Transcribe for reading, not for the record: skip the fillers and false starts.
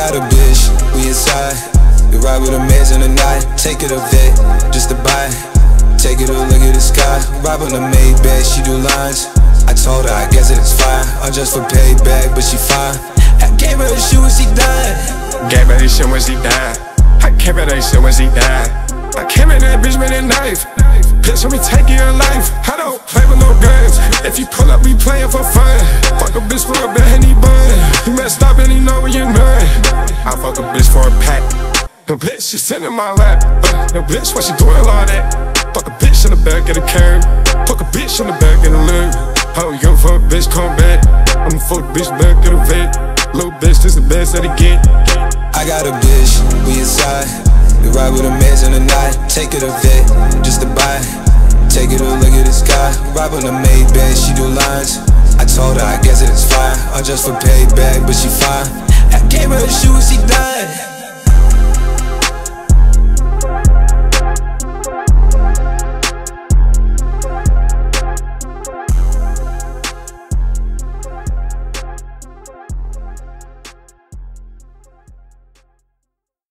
got a bitch, we inside. We ride with a maze in the night. Take it a vet, just to buy. Take it a look at the sky. Ride on the Maybach, she do lines. I told her, I guess it's fine. I'm just for payback, but she fine. I gave her a shoe when she died. Gave her that shit when she died. I gave her that shit when she died. I came in that bitch with a knife. Bitch, let me take your life. I don't play with no guns. If you pull up, we playin' for fun. Fuck a bitch for a Benny bun. You messed up and you know where you're none. I fuck a bitch for a pack. The bitch, she sitting in my lap. The bitch, what she doing all that? Fuck a bitch in the back of the curb. Fuck a bitch in the back of the lug. I don't give a fuck, bitch, come back. I'ma fuck a bitch back of the vet. Little bitch, this the best that it get. I got a bitch, we inside. We ride with a maze in the night. Take it a vet, just to buy. Take it a look at the sky. Ride on the Maybach, she do lines. I told her, I guess it's fine. I'm just for payback, but she fine. I gave her a shoe when she died.